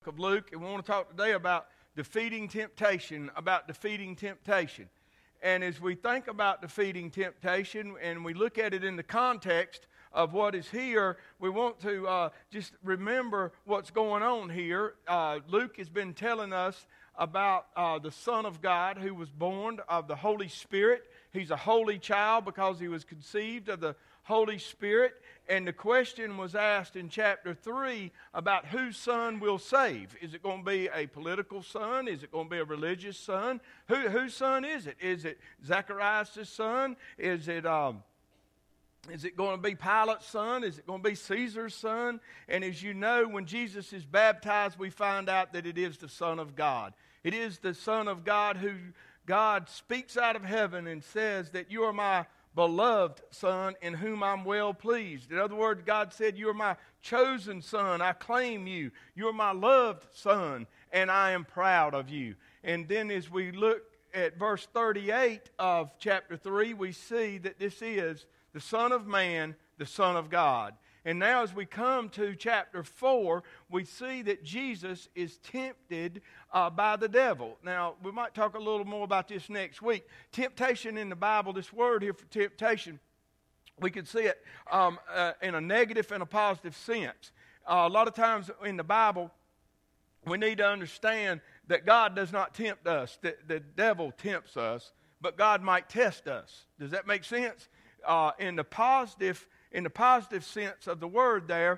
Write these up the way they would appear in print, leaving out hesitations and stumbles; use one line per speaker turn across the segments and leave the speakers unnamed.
Of Luke, and we want to talk today about defeating temptation, And as we think about defeating temptation and we look at it in the context of what is here, we want to just remember what's going on here. Luke has been telling us about the Son of God who was born of the Holy Spirit. He's a holy child because he was conceived of the Holy Spirit. And the question was asked in chapter 3 about whose son will save. Is it going to be a political son? Is it going to be a religious son? Whose son is it? Is it Zacharias' son? Is it going to be Pilate's son? Is it going to be Caesar's son? And as you know, when Jesus is baptized, we find out that it is the Son of God. It is the Son of God who God speaks out of heaven and says that you are my beloved Son in whom I'm well pleased. In other words, God said, you are my chosen Son. I claim you. You are my loved Son, and I am proud of you. And then as we look at verse 38 of chapter 3, we see that this is the Son of Man, the Son of God. And now as we come to chapter 4, we see that Jesus is tempted by the devil. Now, we might talk a little more about this next week. Temptation in the Bible, this word here for temptation, we can see it in a negative and a positive sense. A lot of times in the Bible, we need to understand that God does not tempt us. The devil tempts us, but God might test us. Does that make sense? In the positive sense of the word there,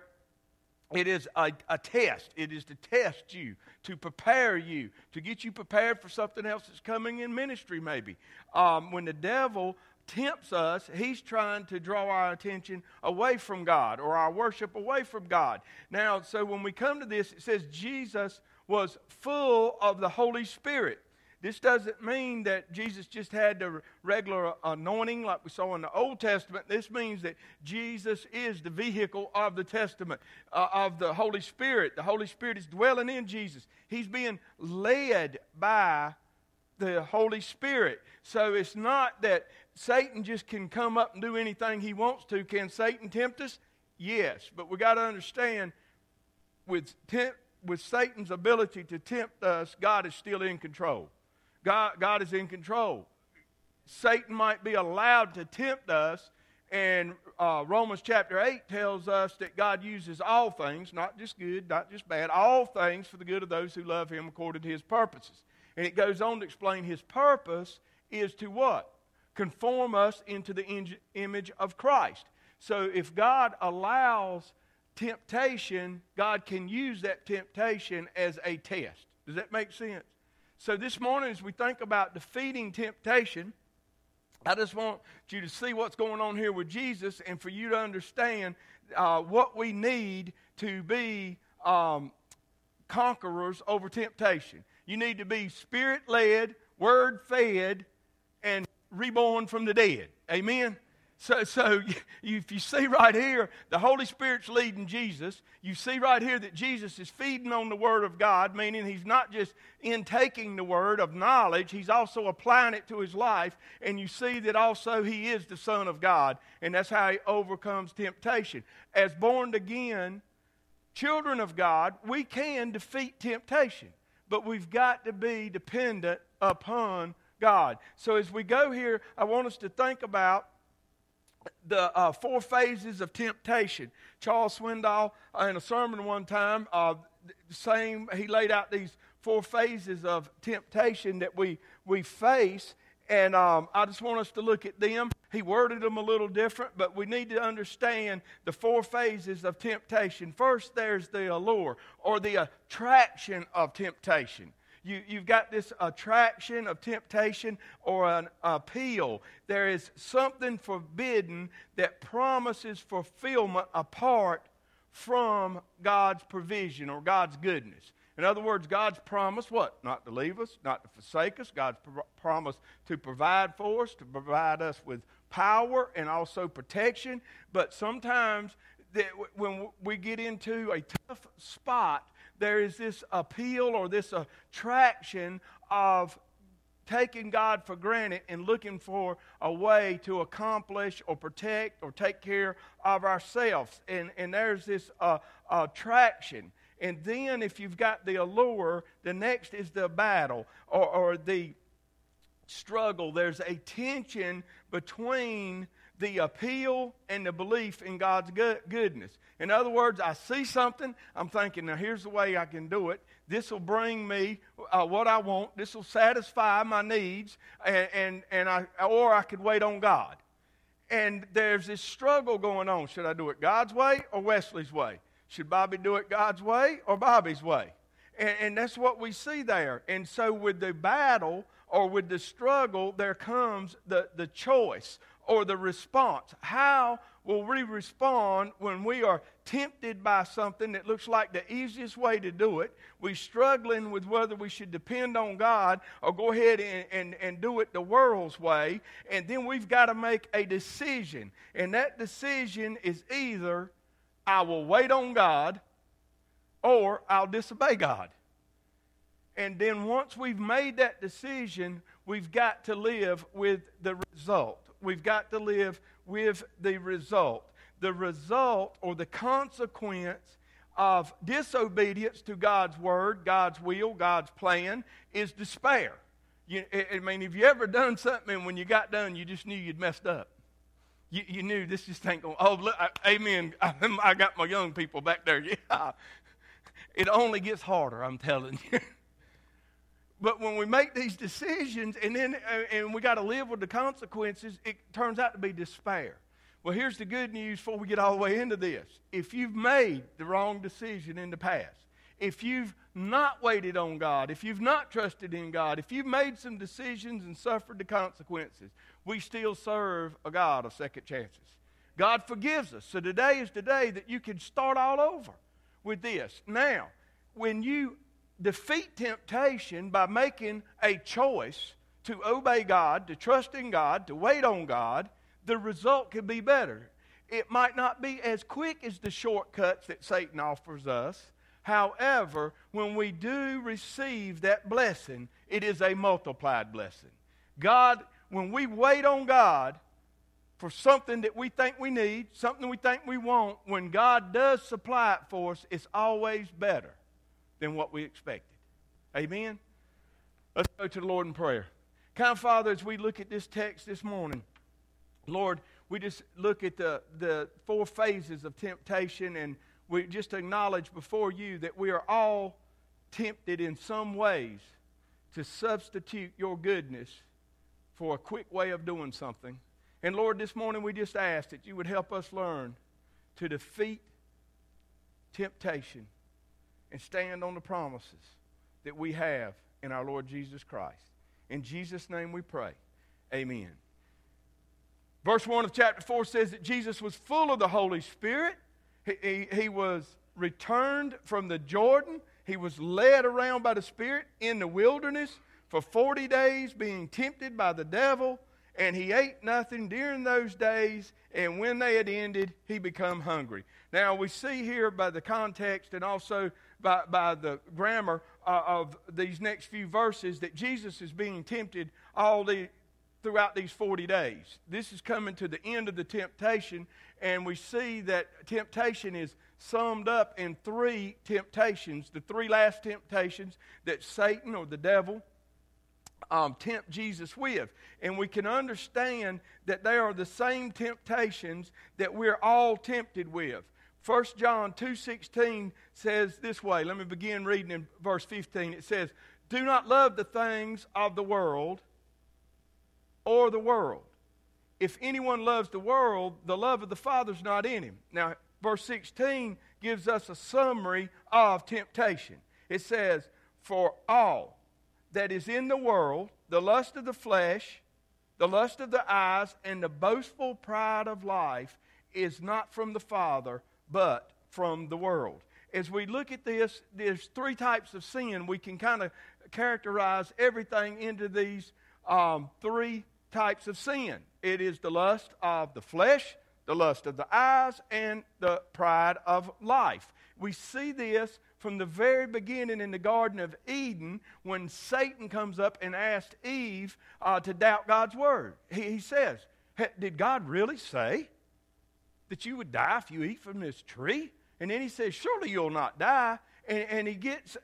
it is a test. It is to test you, to prepare you, to get you prepared for something else that's coming in ministry maybe. When the devil tempts us, he's trying to draw our attention away from God or our worship away from God. Now, so when we come to this, it says Jesus was full of the Holy Spirit. This doesn't mean that Jesus just had the regular anointing like we saw in the Old Testament. This means that Jesus is the vehicle of the Testament, of the Holy Spirit. The Holy Spirit is dwelling in Jesus. He's being led by the Holy Spirit. So it's not that Satan just can come up and do anything he wants to. Can Satan tempt us? Yes. But we got to understand with Satan's ability to tempt us, God is still in control. God is in control. Satan might be allowed to tempt us, and Romans chapter 8 tells us that God uses all things, not just good, not just bad, all things for the good of those who love Him according to His purposes. And it goes on to explain His purpose is to what? Conform us into the image of Christ. So if God allows temptation, God can use that temptation as a test. Does that make sense? So this morning, as we think about defeating temptation, I just want you to see what's going on here with Jesus and for you to understand what we need to be conquerors over temptation. You need to be Spirit-led, Word-fed, and reborn from the dead. Amen? So if you see right here, the Holy Spirit's leading Jesus. You see right here that Jesus is feeding on the Word of God, meaning He's not just intaking the Word of knowledge, He's also applying it to His life. And you see that also He is the Son of God, and that's how He overcomes temptation. As born again children of God, we can defeat temptation, but we've got to be dependent upon God. So as we go here, I want us to think about the 4 phases of temptation. Charles Swindoll, in a sermon one time, he laid out these 4 phases of temptation that we face, and I just want us to look at them. He worded them a little different, but we need to understand the 4 phases of temptation. First, there's the allure, or the attraction of temptation. You've got this attraction of temptation or an appeal. There is something forbidden that promises fulfillment apart from God's provision or God's goodness. In other words, God's promise, what? Not to leave us, not to forsake us. God's promise to provide for us, to provide us with power and also protection. But sometimes when we get into a tough spot, there is this appeal or this attraction of taking God for granted and looking for a way to accomplish or protect or take care of ourselves. And there's this attraction. And then if you've got the allure, the next is the battle or the struggle. There's a tension between the appeal and the belief in God's goodness. In other words, I see something, I'm thinking, now here's the way I can do it. This will bring me what I want. This will satisfy my needs, or I could wait on God. And there's this struggle going on. Should I do it God's way or Wesley's way? Should Bobby do it God's way or Bobby's way? And that's what we see there. And so with the battle or with the struggle, there comes the choice or the response. How will we respond when we are tempted by something that looks like the easiest way to do it? We're struggling with whether we should depend on God or go ahead and do it the world's way. And then we've got to make a decision. And that decision is either I will wait on God or I'll disobey God. And then once we've made that decision, we've got to live with the result. We've got to live with the result. The result or the consequence of disobedience to God's word, God's will, God's plan is despair. I mean, have you ever done something and when you got done, you just knew you'd messed up? You knew this just ain't going, oh, look, amen. I got my young people back there. Yeah. It only gets harder, I'm telling you. But when we make these decisions and we got to live with the consequences, it turns out to be despair. Well, here's the good news before we get all the way into this. If you've made the wrong decision in the past, if you've not waited on God, if you've not trusted in God, if you've made some decisions and suffered the consequences, we still serve a God of second chances. God forgives us. So today is the day that you can start all over with this. Now, when you defeat temptation by making a choice to obey God, to trust in God, to wait on God, the result could be better. It might not be as quick as the shortcuts that Satan offers us. However, when we do receive that blessing, it is a multiplied blessing. God, when we wait on God for something that we think we need, something we think we want, when God does supply it for us, it's always better than what we expected. Amen? Let's go to the Lord in prayer. Kind Father, as we look at this text this morning, Lord, we just look at the four phases of temptation, and we just acknowledge before you that we are all tempted in some ways to substitute your goodness for a quick way of doing something. And Lord, this morning we just ask that you would help us learn to defeat temptation and stand on the promises that we have in our Lord Jesus Christ. In Jesus' name we pray. Amen. Verse 1 of chapter 4 says that Jesus was full of the Holy Spirit. He was returned from the Jordan. He was led around by the Spirit in the wilderness for 40 days, being tempted by the devil. And he ate nothing during those days, and when they had ended, he became hungry. Now, we see here by the context and also by the grammar of these next few verses that Jesus is being tempted throughout these 40 days. This is coming to the end of the temptation, and we see that temptation is summed up in three temptations, the three last temptations that Satan or the devil tempt Jesus with. And we can understand that they are the same temptations that we're all tempted with. 1 John 2:16 says this way. Let me begin reading in verse 15. It says, "Do not love the things of the world or the world. If anyone loves the world, the love of the Father is not in him." Now, verse 16 gives us a summary of temptation. It says, "For all that is in the world, the lust of the flesh, the lust of the eyes, and the boastful pride of life is not from the Father, but from the world." As we look at this, there's three types of sin. We can kind of characterize everything into these three types of sin. It is the lust of the flesh, the lust of the eyes, and the pride of life. We see this from the very beginning in the Garden of Eden when Satan comes up and asked Eve to doubt God's word. He says, "Did God really say that you would die if you eat from this tree?" And then he says, "Surely you'll not die." and he gets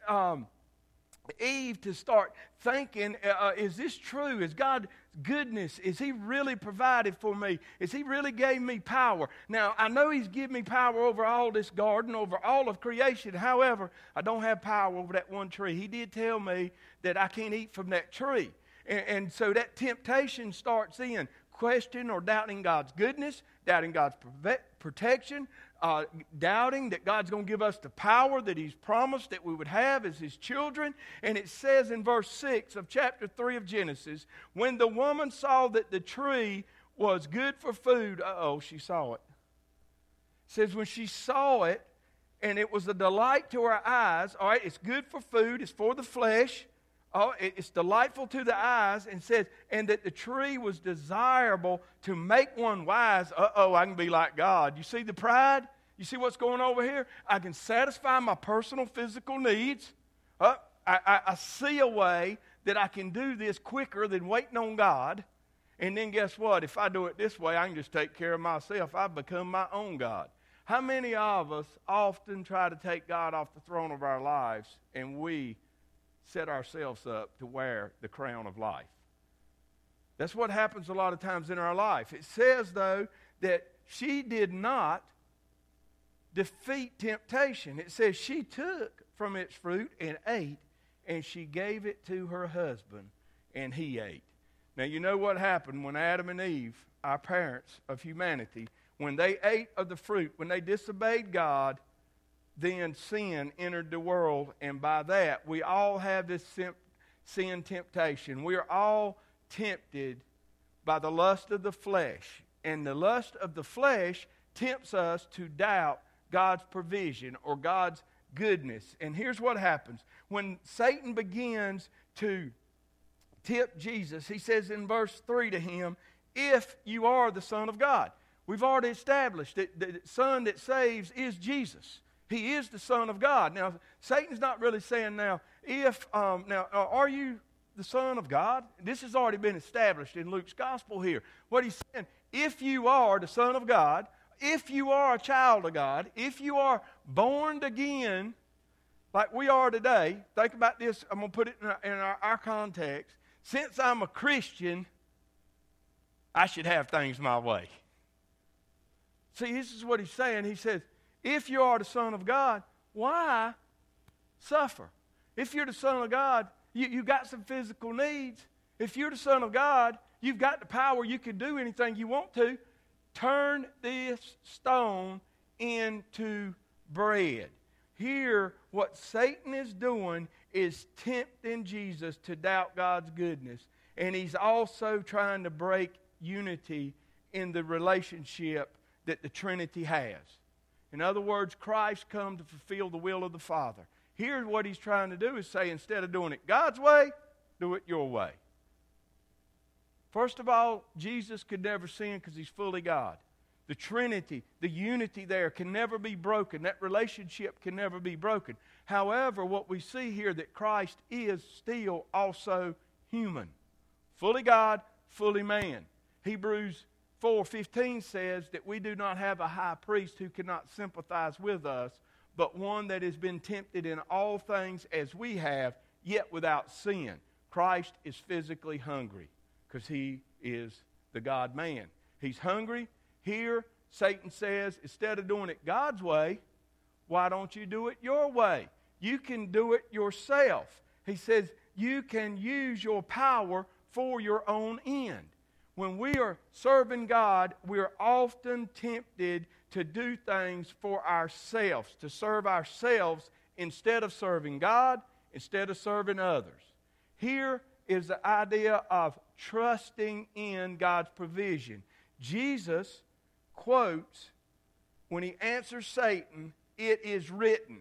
Eve to start thinking, is this true? Is God's goodness, is He really provided for me? Is He really gave me power? Now, I know He's given me power over all this garden, over all of creation. However, I don't have power over that one tree. He did tell me that I can't eat from that tree. And so that temptation starts in, questioning or doubting God's goodness, doubting God's protection, doubting that God's going to give us the power that He's promised that we would have as His children. And it says in verse 6 of chapter 3 of Genesis, when the woman saw that the tree was good for food, she saw it. It says when she saw it, and it was a delight to her eyes, all right, it's good for food, it's for the flesh, it's delightful to the eyes, and says, and that the tree was desirable to make one wise. I can be like God. You see the pride? You see what's going on over here? I can satisfy my personal physical needs. I see a way that I can do this quicker than waiting on God. And then guess what? If I do it this way, I can just take care of myself. I've become my own God. How many of us often try to take God off the throne of our lives, and we set ourselves up to wear the crown of life? That's what happens a lot of times in our life. It says, though, that she did not defeat temptation. It says she took from its fruit and ate, and she gave it to her husband, and he ate. Now, you know what happened when Adam and Eve, our parents of humanity, when they ate of the fruit, when they disobeyed God, then sin entered the world, and by that, we all have this sin temptation. We are all tempted by the lust of the flesh, and the lust of the flesh tempts us to doubt God's provision or God's goodness. And here's what happens. When Satan begins to tempt Jesus, he says in verse 3 to him, if you are the Son of God. We've already established that the Son that saves is Jesus. He is the Son of God. Now, Satan's not really saying now, are you the Son of God? This has already been established in Luke's gospel here. What he's saying, if you are the Son of God, if you are a child of God, if you are born again, like we are today, think about this, I'm going to put it in our context. Since I'm a Christian, I should have things my way. See, this is what he's saying. He says, if you are the Son of God, why suffer? If you're the Son of God, you got some physical needs. If you're the Son of God, you've got the power. You can do anything you want to. Turn this stone into bread. Here, what Satan is doing is tempting Jesus to doubt God's goodness. And he's also trying to break unity in the relationship that the Trinity has. In other words, Christ come to fulfill the will of the Father. Here's what he's trying to do is say, instead of doing it God's way, do it your way. First of all, Jesus could never sin because he's fully God. The Trinity, the unity there can never be broken. That relationship can never be broken. However, what we see here that Christ is still also human. Fully God, fully man. Hebrews 4:15 says that we do not have a high priest who cannot sympathize with us, but one that has been tempted in all things as we have, yet without sin. Christ is physically hungry because he is the God-man. He's hungry. Here, Satan says, instead of doing it God's way, why don't you do it your way? You can do it yourself. He says, you can use your power for your own end. When we are serving God, we are often tempted to do things for ourselves, to serve ourselves instead of serving God, instead of serving others. Here is the idea of trusting in God's provision. Jesus quotes, when he answers Satan, it is written,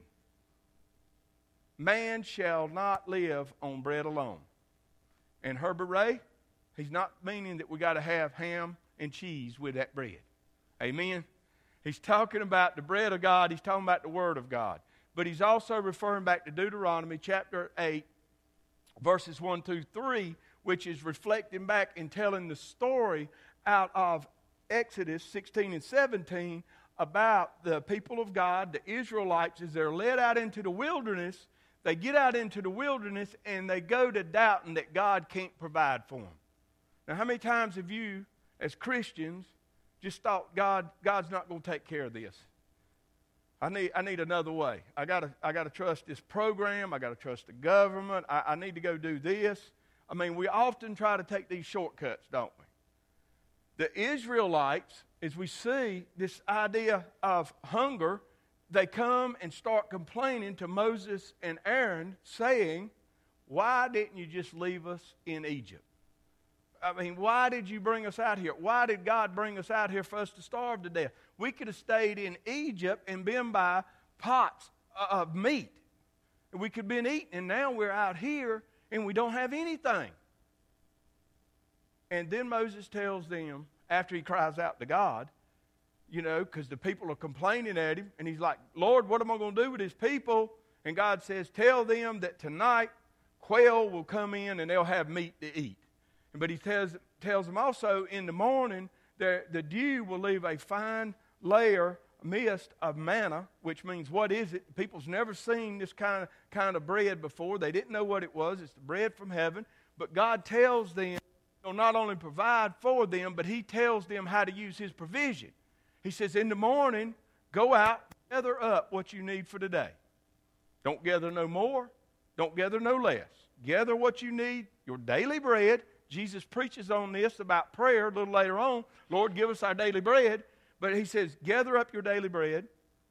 man shall not live on bread alone. And Herbert Ray, he's not meaning that we got to have ham and cheese with that bread. Amen? He's talking about the bread of God. He's talking about the Word of God. But he's also referring back to Deuteronomy chapter 8, verses 1 through 3, which is reflecting back and telling the story out of Exodus 16 and 17 about the people of God, the Israelites, as they're led out into the wilderness. They get out into the wilderness and they go to doubting that God can't provide for them. Now, how many times have you, as Christians, just thought God's not going to take care of this? I need another way. I gotta trust this program. I gotta trust the government. I need to go do this. I mean, we often try to take these shortcuts, don't we? The Israelites, as we see this idea of hunger, they come and start complaining to Moses and Aaron, saying, why didn't you just leave us in Egypt? I mean, why did you bring us out here? Why did God bring us out here for us to starve to death? We could have stayed in Egypt and been by pots of meat. We could have been eating, and now we're out here and we don't have anything. And then Moses tells them, after he cries out to God, because the people are complaining at him, and he's like, Lord, what am I going to do with these people? And God says, tell them that tonight quail will come in and they'll have meat to eat. But he tells them also in the morning the dew will leave a fine layer, mist of manna, which means what is it? People's never seen this kind of bread before. They didn't know what it was. It's the bread from heaven. But God tells them, he'll not only provide for them, but he tells them how to use his provision. He says, in the morning, go out, gather up what you need for the day. Don't gather no more. Don't gather no less. Gather what you need, your daily bread. Jesus preaches on this about prayer a little later on. Lord, give us our daily bread. But he says, gather up your daily bread,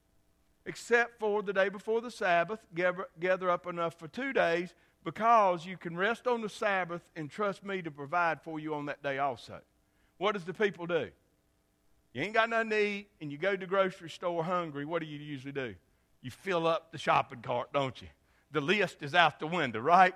except for the day before the Sabbath. Gather up enough for 2 days, because you can rest on the Sabbath and trust me to provide for you on that day also. What does the people do? You ain't got nothing to eat, and you go to the grocery store hungry. What do you usually do? You fill up the shopping cart, don't you? The list is out the window, right?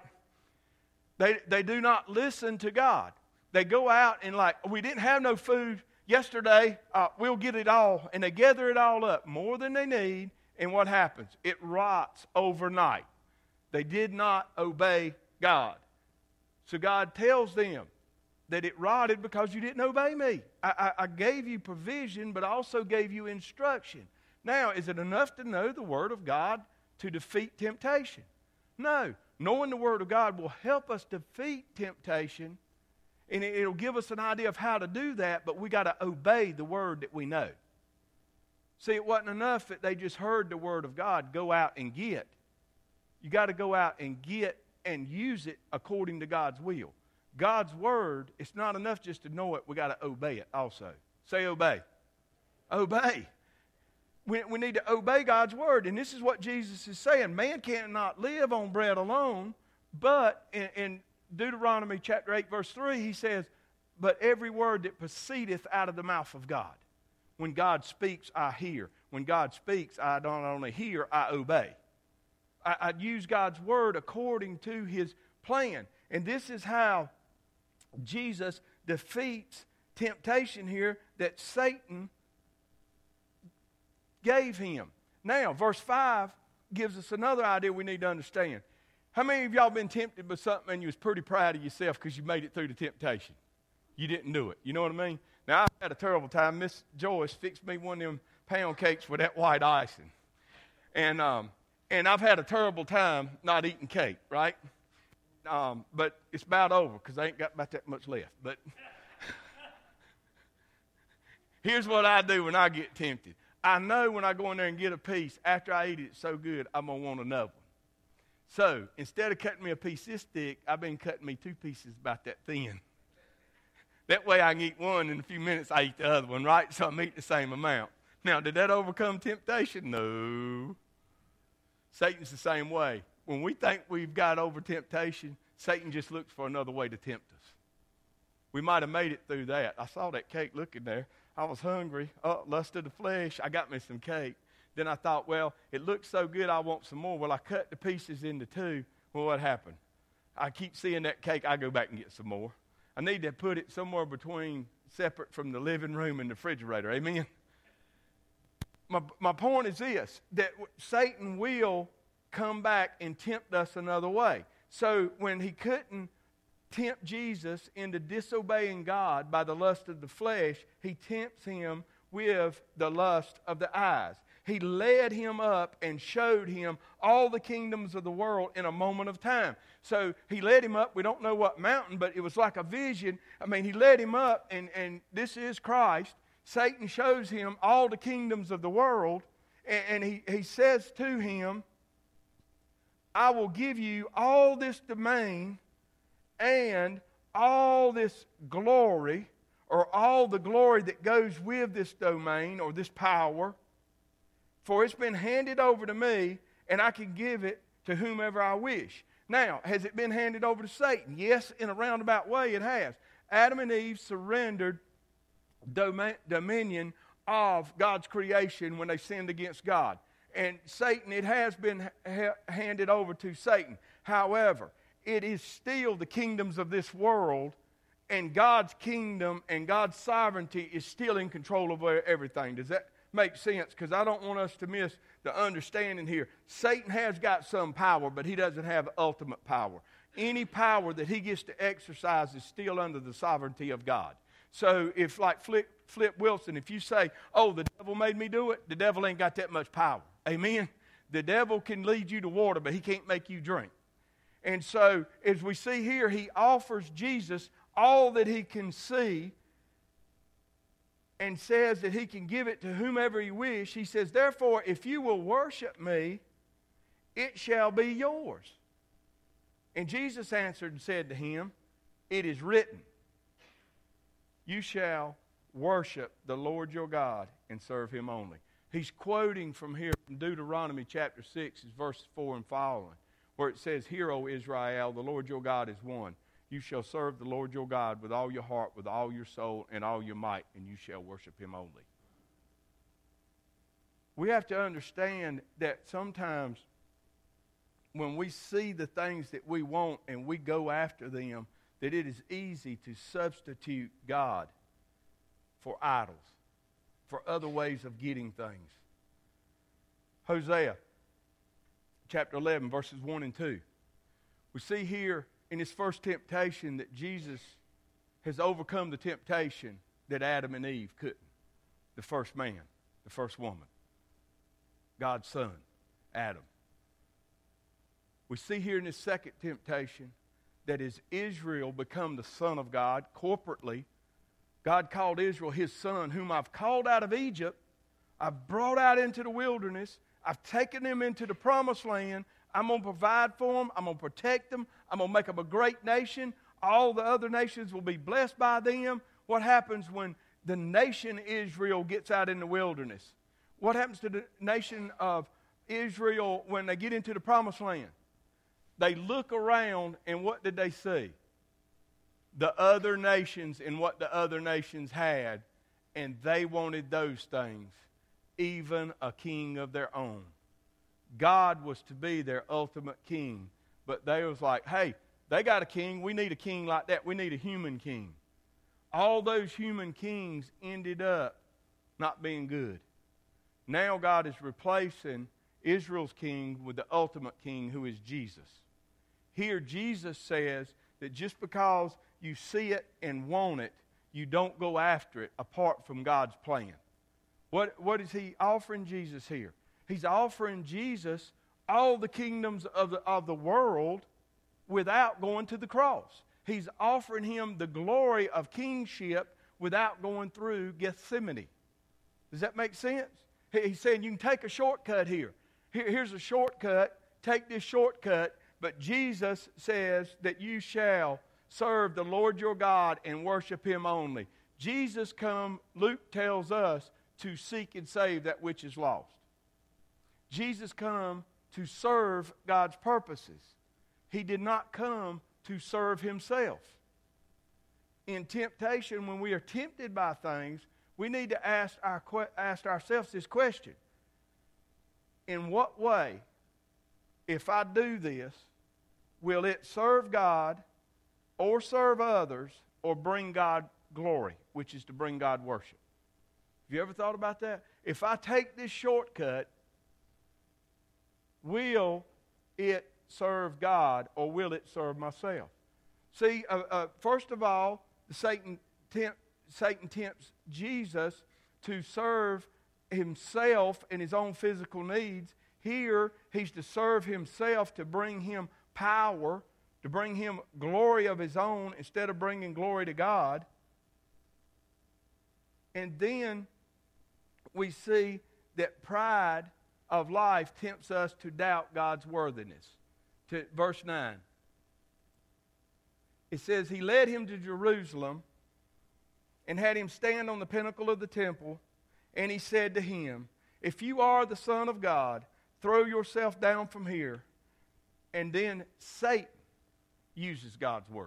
They do not listen to God. They go out and we didn't have no food yesterday. We'll get it all. And they gather it all up, more than they need. And what happens? It rots overnight. They did not obey God. So God tells them that it rotted because you didn't obey me. I gave you provision, but I also gave you instruction. Now, is it enough to know the Word of God to defeat temptation? No. Knowing the Word of God will help us defeat temptation, and it'll give us an idea of how to do that, but we got to obey the Word that we know. See, it wasn't enough that they just heard the Word of God, go out and get. You got to go out and get and use it according to God's will. God's Word, it's not enough just to know it, we got to obey it also. Say obey. Obey. We need to obey God's Word. And this is what Jesus is saying. Man cannot live on bread alone, but in Deuteronomy chapter 8, verse 3, he says, but every word that proceedeth out of the mouth of God. When God speaks, I hear. When God speaks, I don't only hear, I obey. I use God's Word according to his plan. And this is how Jesus defeats temptation here that Satan gave him. Now, verse 5 gives us another idea we need to understand. How many of y'all been tempted by something and you was pretty proud of yourself because you made it through the temptation? You didn't do it. You know what I mean? Now, I've had a terrible time. Miss Joyce fixed me one of them pound cakes with that white icing. And I've had a terrible time not eating cake, right? But it's about over because I ain't got about that much left. But here's what I do when I get tempted. I know when I go in there and get a piece, after I eat it, it's so good, I'm going to want another one. So instead of cutting me a piece this thick, I've been cutting me 2 pieces about that thin. That way I can eat one, and in a few minutes I eat the other one, right? So I'm eating the same amount. Now, did that overcome temptation? No. Satan's the same way. When we think we've got over temptation, Satan just looks for another way to tempt us. We might have made it through that. I saw that cake looking there. I was hungry. Lust of the flesh. I got me some cake. Then I thought, well, it looks so good, I want some more. Well, I cut the pieces into 2. Well, what happened? I keep seeing that cake. I go back and get some more. I need to put it somewhere between, separate from the living room and the refrigerator. Amen? My point is this, that Satan will come back and tempt us another way. So when he couldn't tempt Jesus into disobeying God by the lust of the flesh, he tempts him with the lust of the eyes. He led him up and showed him all the kingdoms of the world in a moment of time. So he led him up. We don't know what mountain, but it was like a vision. I mean, he led him up, and this is Christ. Satan shows him all the kingdoms of the world, and he says to him, I will give you all this domain and all this glory, or all the glory that goes with this domain or this power, for it's been handed over to me, and I can give it to whomever I wish. Now, has it been handed over to Satan? Yes, in a roundabout way it has. Adam and Eve surrendered dominion of God's creation when they sinned against God. And Satan, it has been handed over to Satan. However, it is still the kingdoms of this world, and God's kingdom and God's sovereignty is still in control of everything. Does that make sense? Because I don't want us to miss the understanding here. Satan has got some power, but he doesn't have ultimate power. Any power that he gets to exercise is still under the sovereignty of God. So if, like Flip Wilson, if you say, oh, the devil made me do it, the devil ain't got that much power. Amen? The devil can lead you to water, but he can't make you drink. And so, as we see here, he offers Jesus all that he can see and says that he can give it to whomever he wish. He says, therefore, if you will worship me, it shall be yours. And Jesus answered and said to him, it is written, you shall worship the Lord your God and serve him only. He's quoting from here from Deuteronomy chapter 6, verses 4 and following, where it says, hear, O Israel, the Lord your God is one. You shall serve the Lord your God with all your heart, with all your soul, and all your might, and you shall worship him only. We have to understand that sometimes when we see the things that we want and we go after them, that it is easy to substitute God for idols, for other ways of getting things. Hosea chapter 11, verses 1 and 2. We see here in his first temptation that Jesus has overcome the temptation that Adam and Eve couldn't. The first man, the first woman, God's son, Adam. We see here in his second temptation that as Israel become the son of God corporately, God called Israel his son, whom I've called out of Egypt. I've brought out into the wilderness. I've taken them into the promised land. I'm going to provide for them. I'm going to protect them. I'm going to make them a great nation. All the other nations will be blessed by them. What happens when the nation Israel gets out in the wilderness? What happens to the nation of Israel when they get into the promised land? They look around, and what did they see? The other nations and what the other nations had, and they wanted those things, even a king of their own. God was to be their ultimate king, but they was like, hey, they got a king, we need a king like that, we need a human king. All those human kings ended up not being good. Now God is replacing Israel's king with the ultimate king, who is Jesus. Here Jesus says that just because you see it and want it, you don't go after it apart from God's plan. What is he offering Jesus here? He's offering Jesus all the kingdoms of the world without going to the cross. He's offering him the glory of kingship without going through Gethsemane. Does that make sense? He's saying you can take a shortcut here. Here's a shortcut. Take this shortcut. But Jesus says that you shall serve the Lord your God and worship him only. Jesus come, Luke tells us, to seek and save that which is lost. Jesus come to serve God's purposes. He did not come to serve himself. In temptation, when we are tempted by things, we need to ask ourselves this question. In what way, if I do this, will it serve God or serve others or bring God glory, which is to bring God worship? Have you ever thought about that? If I take this shortcut, will it serve God or will it serve myself? See, first of all, Satan tempts Jesus to serve himself and his own physical needs. Here, he's to serve himself to bring him power, to bring him glory of his own instead of bringing glory to God. And then we see that pride of life tempts us to doubt God's worthiness. To verse 9. It says, he led him to Jerusalem and had him stand on the pinnacle of the temple, and he said to him, if you are the Son of God, throw yourself down from here. And then Satan uses God's word.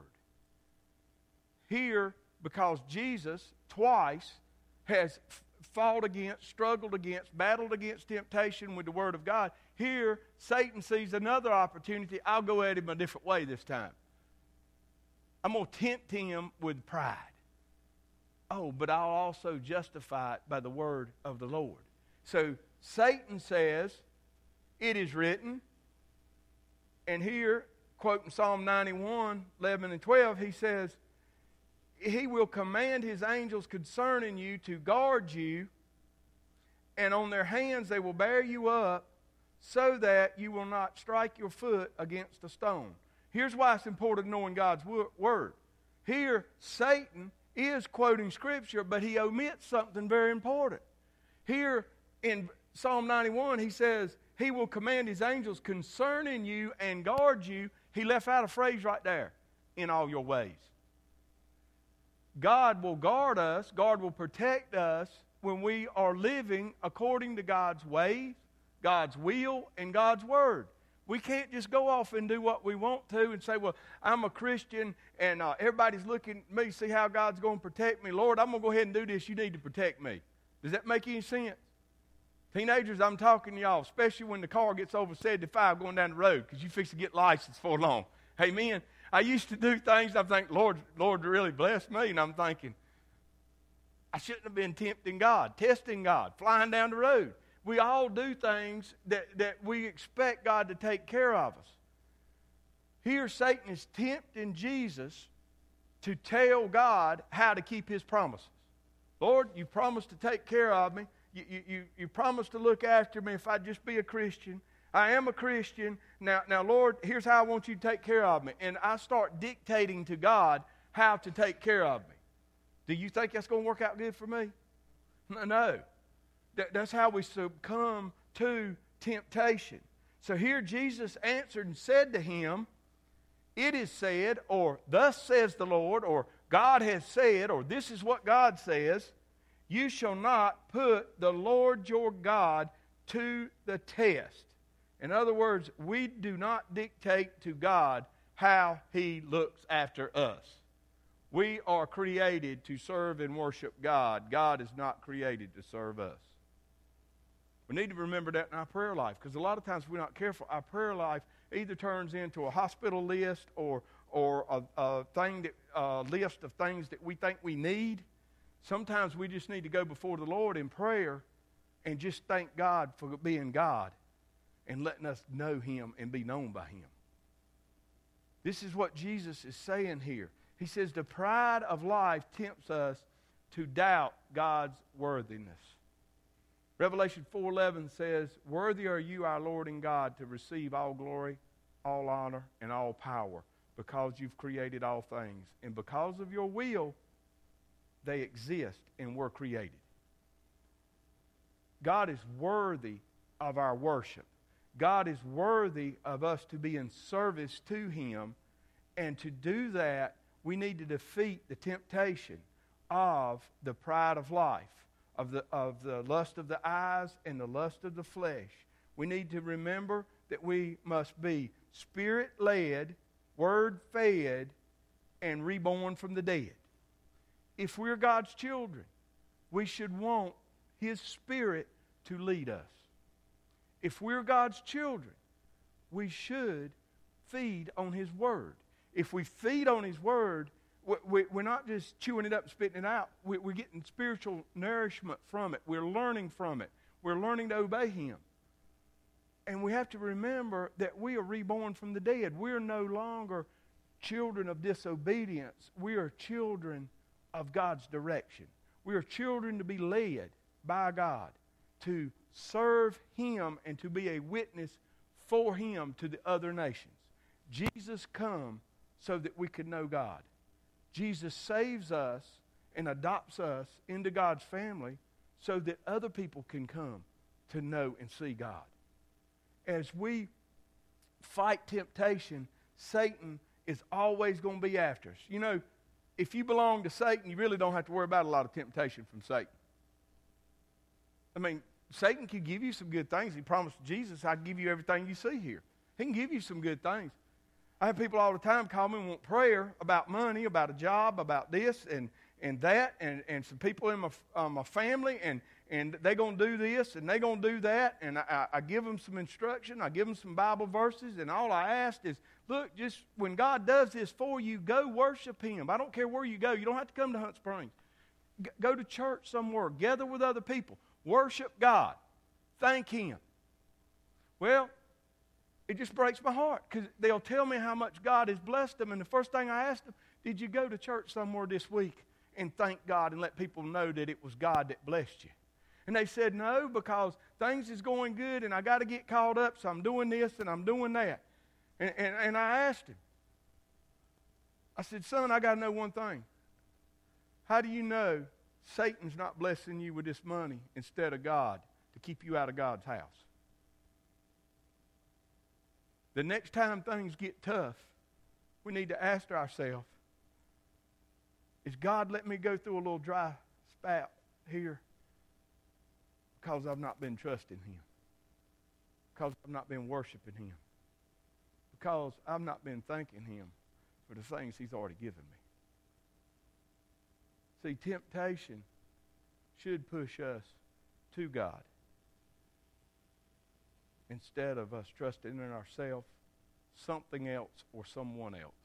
Here, because Jesus twice has fought against, struggled against, battled against temptation with the word of God, here Satan sees another opportunity. I'll go at him a different way this time. I'm going to tempt him with pride. Oh, but I'll also justify it by the word of the Lord. So Satan says, it is written, and here, quoting Psalm 91, 11 and 12, he says, he will command his angels concerning you to guard you, and on their hands they will bear you up so that you will not strike your foot against a stone. Here's why it's important knowing God's word. Here, Satan is quoting Scripture, but he omits something very important. Here in Psalm 91, he says, he will command his angels concerning you and guard you. He left out a phrase right there, in all your ways. God will guard us, God will protect us when we are living according to God's ways, God's will, and God's word. We can't just go off and do what we want to and say, well, I'm a Christian and everybody's looking at me, see how God's going to protect me. Lord, I'm going to go ahead and do this. You need to protect me. Does that make any sense? Teenagers, I'm talking to y'all, especially when the car gets over 75 going down the road because you fix to get licensed for long. Amen. I used to do things, I'm thinking, Lord really blessed me. And I'm thinking, I shouldn't have been tempting God, testing God, flying down the road. We all do things that we expect God to take care of us. Here Satan is tempting Jesus to tell God how to keep his promises. Lord, you promised to take care of me. You promised to look after me if I'd just be a Christian. I am a Christian. Now, Lord, here's how I want you to take care of me. And I start dictating to God how to take care of me. Do you think that's going to work out good for me? No. That's how we succumb to temptation. So here Jesus answered and said to him, it is said, or thus says the Lord, or God has said, or this is what God says, you shall not put the Lord your God to the test. In other words, we do not dictate to God how he looks after us. We are created to serve and worship God. God is not created to serve us. We need to remember that in our prayer life, because a lot of times if we're not careful, our prayer life either turns into a hospital list or a list of things that we think we need. Sometimes we just need to go before the Lord in prayer and just thank God for being God and letting us know him and be known by him. This is what Jesus is saying here. He says the pride of life tempts us to doubt God's worthiness. Revelation 4:11 says, worthy are you, our Lord and God, to receive all glory, all honor, and all power, because you've created all things. And because of your will, they exist and were created. God is worthy of our worship. God is worthy of us to be in service to him. And to do that, we need to defeat the temptation of the pride of life, of the lust of the eyes and the lust of the flesh. We need to remember that we must be Spirit-led, Word-fed, and reborn from the dead. If we're God's children, we should want his Spirit to lead us. If we're God's children, we should feed on his Word. If we feed on his Word, we're not just chewing it up and spitting it out. We're getting spiritual nourishment from it. We're learning from it. We're learning to obey him. And we have to remember that we are reborn from the dead. We're no longer children of disobedience. We are children of God's direction. We are children to be led. by God to serve Him and to be a witness for Him to the other nations. Jesus come so that we could know God. Jesus saves us and adopts us into God's family so that other people can come to know and see God. As we fight temptation, Satan is always going to be after us. You know, if you belong to Satan, you really don't have to worry about a lot of temptation from Satan. I mean, Satan can give you some good things. He promised Jesus, I'll give you everything you see here. He can give you some good things. I have people all the time call me and want prayer about money, about a job, about this and that, and some people in my family, and they're going to do this, and they're going to do that, and I give them some instruction, I give them some Bible verses, and all I ask is, look, just when God does this for you, go worship Him. I don't care where you go. You don't have to come to Hunt Springs. Go to church somewhere. Gather with other people. Worship God. Thank Him. Well, it just breaks my heart because they'll tell me how much God has blessed them, and the first thing I ask them, did you go to church somewhere this week and thank God and let people know that it was God that blessed you? And they said, no, because things is going good and I got to get caught up, so I'm doing this and I'm doing that. And I asked him, I said, son, I got to know one thing. How do you know Satan's not blessing you with this money instead of God to keep you out of God's house? The next time things get tough, we need to ask ourselves, is God letting me go through a little dry spout here because I've not been trusting Him? Because I've not been worshiping Him? Because I've not been thanking Him for the things He's already given me? See, temptation should push us to God instead of us trusting in ourselves, something else, or someone else.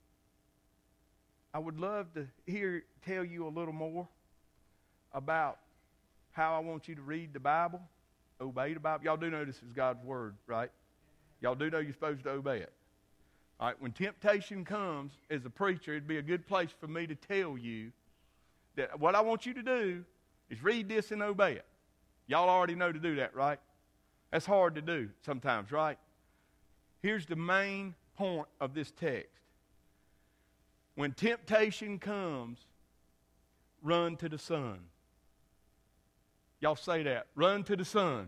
I would love to tell you a little more about how I want you to read the Bible, obey the Bible. Y'all do know this is God's Word, right? Y'all do know you're supposed to obey it. All right, when temptation comes, as a preacher, it'd be a good place for me to tell you that what I want you to do is read this and obey it. Y'all already know to do that, right? That's hard to do sometimes, right? Here's the main point of this text. When temptation comes, run to the Son. Y'all say that. Run to the Son.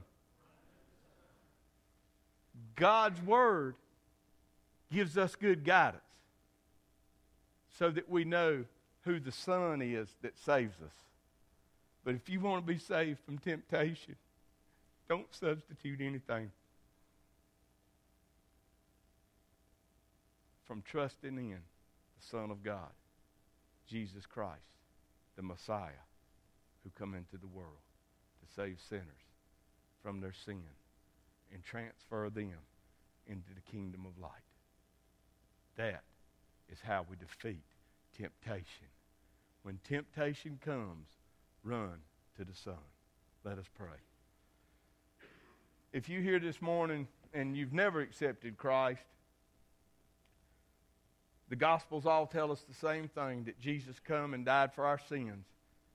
God's Word gives us good guidance so that we know who the Son is that saves us. But if you want to be saved from temptation, don't substitute anything from trusting in the Son of God, Jesus Christ, the Messiah, who come into the world to save sinners from their sin and transfer them into the kingdom of light. That is how we defeat temptation. When temptation comes, run to the Son. Let us pray. If you're here this morning and you've never accepted Christ, the Gospels all tell us the same thing, that Jesus come and died for our sins.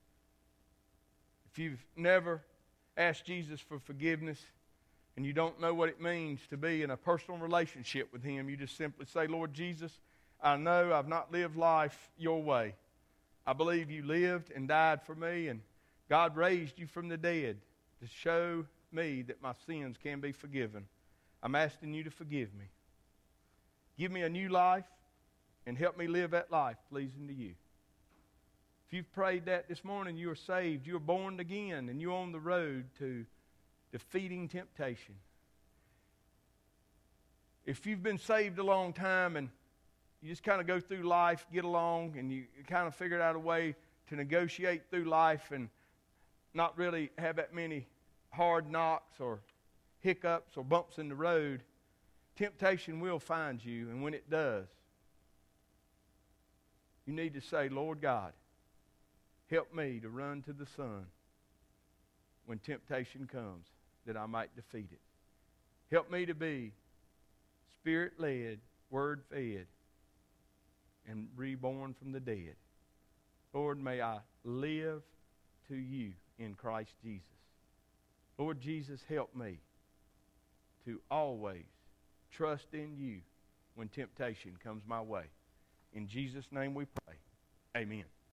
If you've never asked Jesus for forgiveness and you don't know what it means to be in a personal relationship with Him, you just simply say, Lord Jesus, I know I've not lived life your way. I believe you lived and died for me, and God raised you from the dead to show me that my sins can be forgiven. I'm asking you to forgive me. Give me a new life and help me live that life pleasing to you. If you've prayed that this morning, you are saved, you are born again, and you're on the road to defeating temptation. If you've been saved a long time and you just kind of go through life, get along, and you kind of figured out a way to negotiate through life and not really have that many hard knocks or hiccups or bumps in the road, temptation will find you, and when it does, you need to say, Lord God, help me to run to the Son when temptation comes, that I might defeat it. Help me to be Spirit-led, Word-fed, and reborn from the dead. Lord, may I live to you in Christ Jesus. Lord Jesus, help me to always trust in you when temptation comes my way. In Jesus' name we pray. Amen.